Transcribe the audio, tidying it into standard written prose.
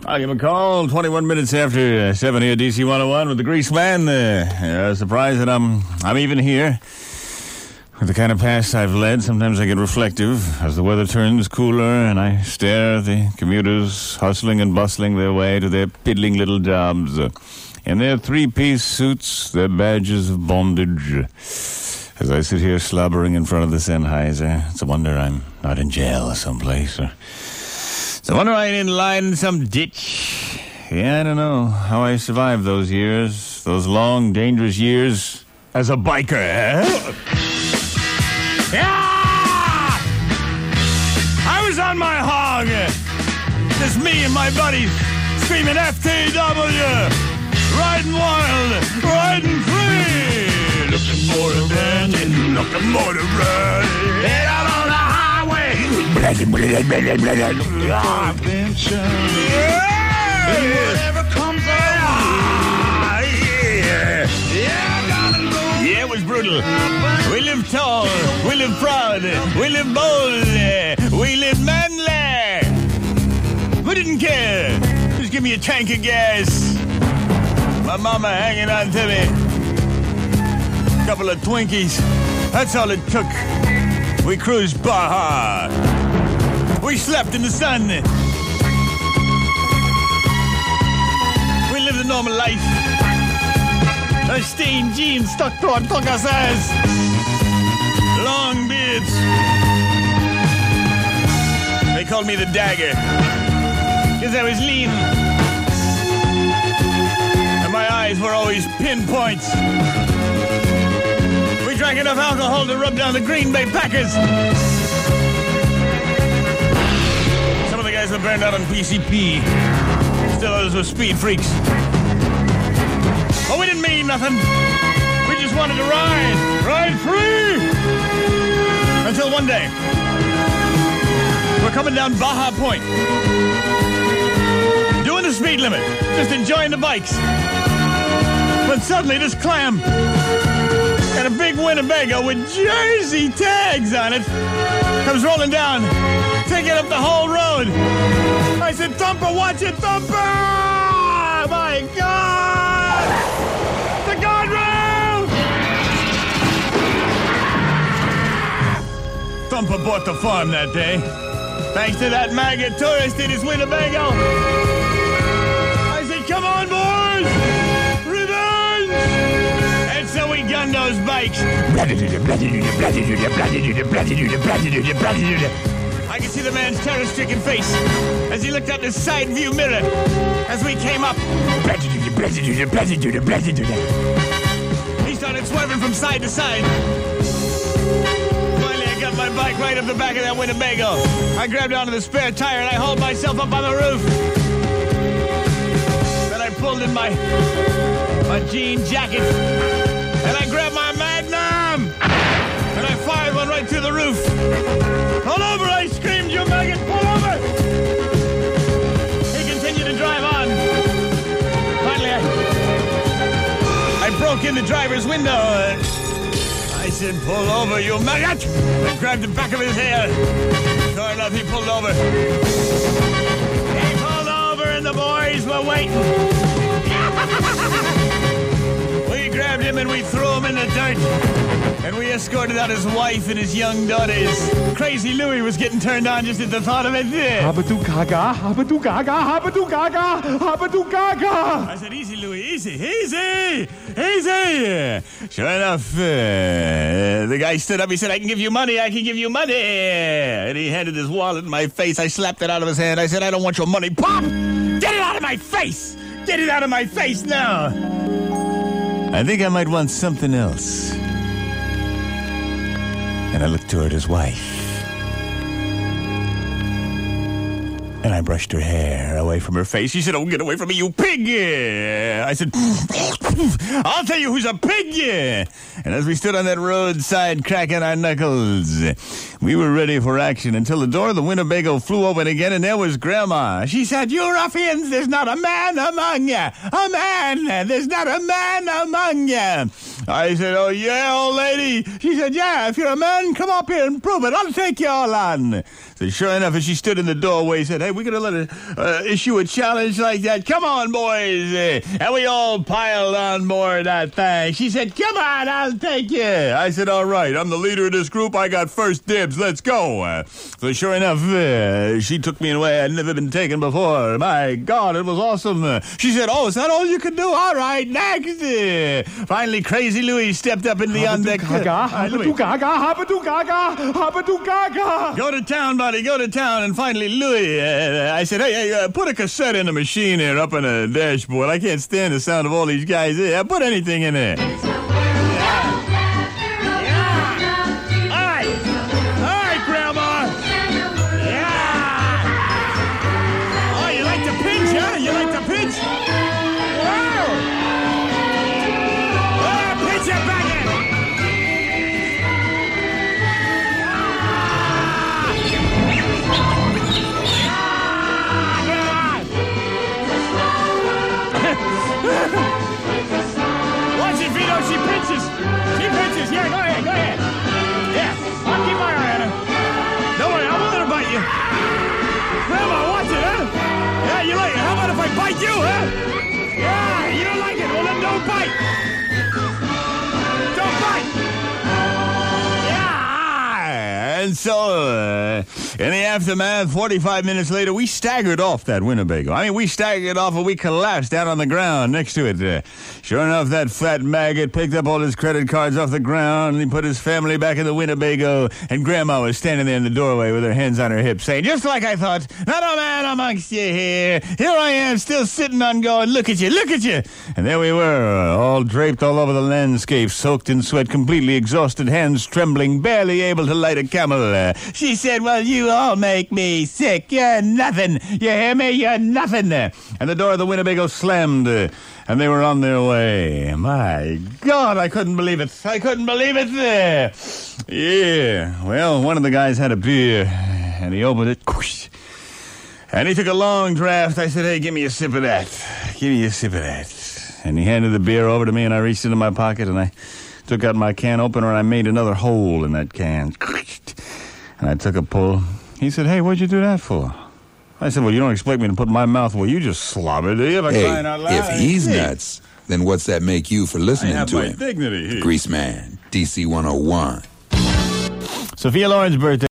I'll give him a call 21 minutes after 7 here, DC 101 with the Grease Man. Surprised that I'm even here. With the kind of past I've led, sometimes I get reflective as the weather turns cooler and I stare at the commuters hustling and bustling their way to their piddling little jobs. In their three-piece suits, their badges of bondage. As I sit here slobbering in front of the Sennheiser, it's a wonder I'm not in jail someplace. It's a wonder I ain't in line in some ditch. Yeah, I don't know how I survived those years, those long, dangerous years as a biker, eh? Yeah! I was on my hog. Just me and my buddies screaming FTW. Riding wild, riding free. Looking for a band, looking for a run. Head out on the highway. Whatever comes out. Yeah, it was brutal. We live tall, we live proud, we live bold, we live manly. We didn't care. Just give me a tank of gas. My mama hanging on to me. Couple of Twinkies. That's all it took. We cruised Baja. We slept in the sun. We lived a normal life. Our stained jeans stuck to our tongas ass. Long beards. They called me the Dagger. Because I was lean. My eyes were always pinpoints. We drank enough alcohol to rub down the Green Bay Packers. Some of the guys were burned out on PCP. Still others were speed freaks. But we didn't mean nothing. We just wanted to ride free. Until one day, we're coming down Baja Point. Doing the speed limit. Just enjoying the bikes. But suddenly this clam and a big Winnebago with Jersey tags on it comes rolling down, taking up the whole road. I said, Thumper, watch it, Thumper! My God! The guardrail! Thumper bought the farm that day. Thanks to that maggot tourist in his Winnebago. I said, come on, boys! So we gunned those bikes. I could see the man's terror-stricken face as he looked out the side view mirror as we came up. He started swerving from side to side. Finally, I got my bike right up the back of that Winnebago. I grabbed onto the spare tire and I hauled myself up on the roof. Then I pulled in my jean jacket. And I grabbed my Magnum! And I fired one right through the roof. Pull over, I screamed, you maggot, pull over! He continued to drive on. Finally, I broke in the driver's window. I said, pull over, you maggot! I grabbed the back of his hair. Sure enough, he pulled over. He pulled over and the boys were waiting. We grabbed him and we threw him in the dirt. And we escorted out his wife and his young daughters. Crazy Louie was getting turned on just at the thought of it. Habadoo gaga, habadoo gaga, habadoo gaga, habadoo gaga. I said, easy, Louie, easy. Sure enough, the guy stood up. He said, I can give you money. And he handed his wallet in my face. I slapped it out of his hand. I said, I don't want your money. Pop! Get it out of my face! Get it out of my face now! I think I might want something else. And I looked toward his wife. And I brushed her hair away from her face. She said, oh, get away from me, you pig! I said, I'll tell you who's a pig! And as we stood on that roadside cracking our knuckles, we were ready for action until the door of the Winnebago flew open again, and there was Grandma. She said, you ruffians, there's not a man among you! A man! There's not a man among you! I said, oh, yeah, old lady. She said, yeah, if you're a man, come up here and prove it. I'll take you all on. So sure enough, as she stood in the doorway, said, hey, we're going to let her issue a challenge like that. Come on, boys. And we all piled on board that thing. She said, come on, I'll take you. I said, all right, I'm the leader of this group. I got first dibs. Let's go. So sure enough, she took me in a way I'd never been taken before. My God, it was awesome. She said, oh, is that all you can do? All right, next. Finally, Crazy Louie stepped up in the on-deck. Go to town, buddy, go to town. And finally, Louie, I said, hey, put a cassette in the machine here up on the dashboard. I can't stand the sound of all these guys. Put anything in there. Watch it, Vito. She pitches. Yeah, go ahead. Yeah, I'll keep my eye on her. Don't worry, I won't let her bite you. Grandma, watch it, huh? Yeah, you like it. How about if I bite you, huh? Yeah, you don't like it. Well, then don't bite. Don't bite. And so, in the aftermath, 45 minutes later, we staggered off that Winnebago. I mean, we staggered off and we collapsed down on the ground next to it. Sure enough, that fat maggot picked up all his credit cards off the ground and he put his family back in the Winnebago, and Grandma was standing there in the doorway with her hands on her hips saying, just like I thought, not a man amongst you here. Here I am still sitting on going, look at you. And there we were, all draped all over the landscape, soaked in sweat, completely exhausted, hands trembling, barely able to light a camel. She said, well, you all make me sick. You're nothing. You hear me? You're nothing. And the door of the Winnebago slammed, and they were on their way. My God, I couldn't believe it. Yeah. Well, one of the guys had a beer, and he opened it, and he took a long draft. I said, hey, give me a sip of that. And he handed the beer over to me, and I reached into my pocket, and I took out my can opener, and I made another hole in that can. And I took a pull. He said, hey, what'd you do that for? I said, well, you don't expect me to put my mouth where you just slobbered, do you? Hey, if he's nuts, then what's that make you for listening to him? Dignity. Greaseman, DC 101. Sophia Loren's birthday.